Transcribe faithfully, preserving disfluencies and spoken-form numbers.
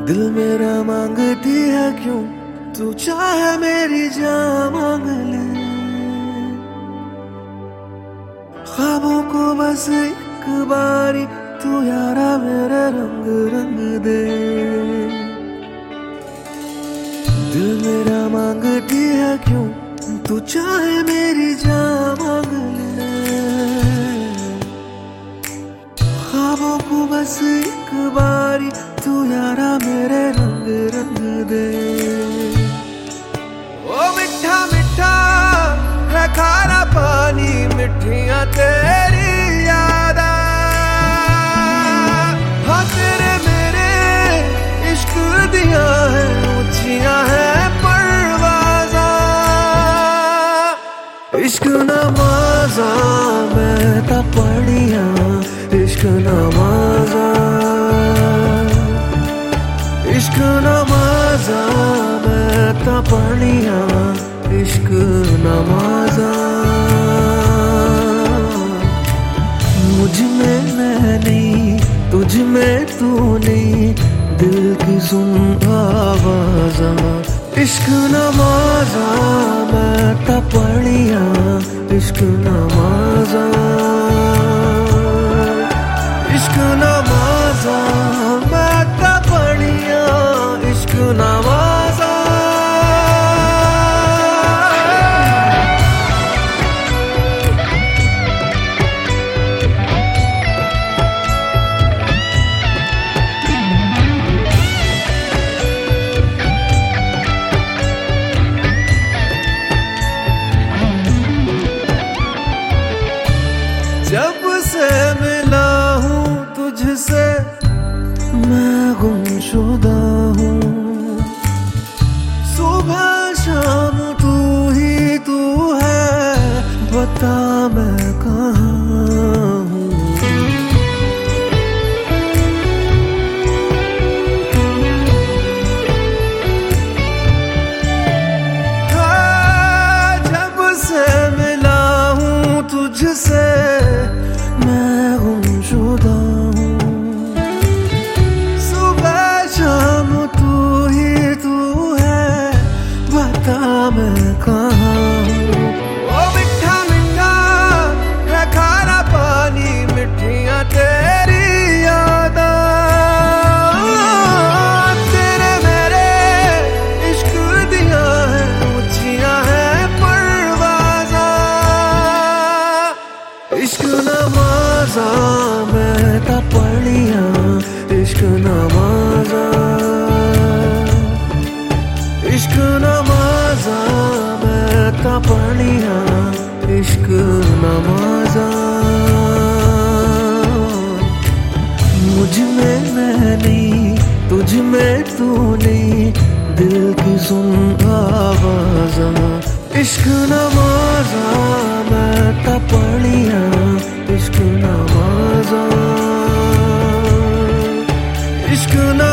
दिल मेरा मांगती है क्यों, तू चाहे मेरी जान मांग ले। ख्वाबों को बस एक बारी तू यारा मेरे रंग रंग दे। दिल मेरा मांगती है क्यों, तू चाहे मेरी जान मांग ले। ख्वाबों को बस एक बारी तू यारा मेरे रंग रंग दे। ओ मिठा मिठा है खारा पानी, मिठियां तेरी यादा। हाँ तेरे मेरे इश्क दिया है ऊंचियां है परवाज़ा। इश्क नमाज़ा मैं ता पढ़िया, इश्क नमाज़ा इश्क नमाज़ा मैं ता पढ़िया, इश्क नमाज़ा। मुझ में मैं नहीं, तुझ में तू नहीं, दिल की सुन आवाज़ा। इश्क नमाज़ा मैं ता पढ़िया, इश्क नमाज़ा। इश्क नमाज़ा मैं ता पढ़िया, इश्क नमाज़ा। जब से मिला हूँ तुझसे मैं गुमशुदा हूँ। सुबह शाम तू ही तू है, बता मैं कहाँ हूँ। हाँ जब से मिला हूँ तुझसे मैं गुमशुदा हूँ। सुबह शाम तू ही तू है, बता मैं कहाँ हूँ। ओ मिठा मिठा है खारा पानी, मिठियां तेरी यादा। तेरे मेरे इश्क दिया है ऊंचियां है परवाज़ा। इश्क नमाज़ा मैं ता पढ़िया, इश्क नमाज़ा। इश्क नमाज़ा मैं ता पढ़िया, इश्क नमाज़ा। मुझ में मैं नहीं, तुझ में तू नहीं, दिल की सुन आवाज़ा। इश्क नमाज़ा मैं ता पढ़िया, इश्क नमाज़ा। इश्क